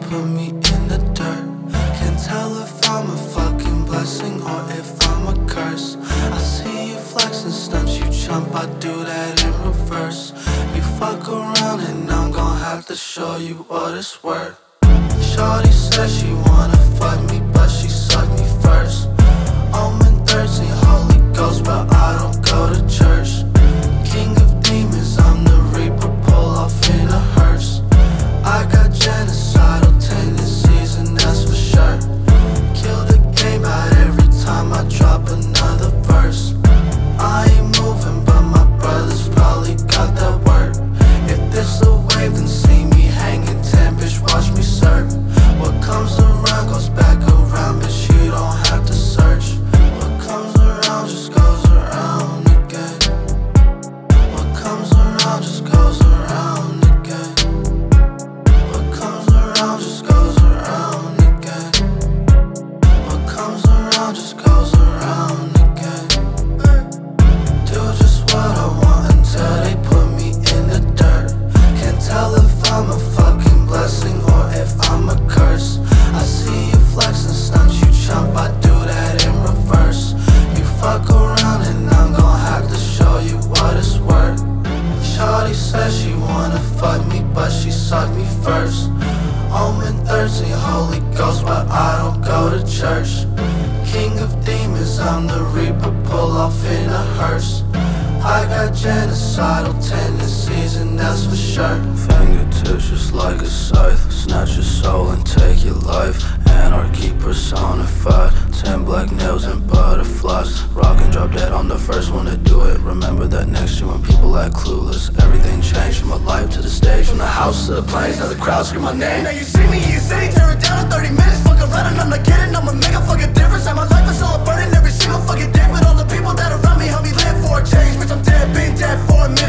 put me in the dirt. Can't tell if I'm a fucking blessing or if I'm a curse. I see you flexing stunts, you jump, I do that in reverse. You fuck around and I'm gon' have to show you what it's worth. Shorty says she wanna fuck me, but she sucked me first. I'm in 13, Holy Ghost, but I don't go to church. King of demons, I'm the reaper, pull off in a hearse. I got genocidal tendencies and that's for sure. Kill the game out every time I drop another verse. I ain't moving, but my brothers probably got that work. If this a wave, then see me hanging 10, bitch, watch me surf. What comes around goes back around, bitch, you don't have to search. What comes around just goes around again. What comes around just goes around again. What comes around just goes around again. What comes around just goes around again. Do just what I want until they put me in the dirt. Can't tell if I'm a fucking blessing or if I'm a curse. I see you flexing stunts, you jump, I do that in reverse. You fuck around and I'm gon' have to show you what it's worth. Shorty says she wanna fuck me, but she sucked me first. I'm in 13, Holy Ghost, but I don't go to church. King of demons, I'm the reaper, pull off in a hearse. I got genocidal tendencies and that's for sure. Fingertips just like a scythe, snatch your soul and take your life. Anarchy personified, 10 black nails and butterflies. Rock and drop dead, I'm the first one to do it. Remember that next year when people act clueless. Everything changed from my life to the stage, from the house to the planes. Now the crowd scream my name. Now you see me in your city, tear it down in 30 minutes. Fuck around and I'm not kidding, I'ma make a fucking difference. And my life is all a burden every single fucking day. But all the people that around me help me live for a change. Bitch, I'm dead, been dead for a minute.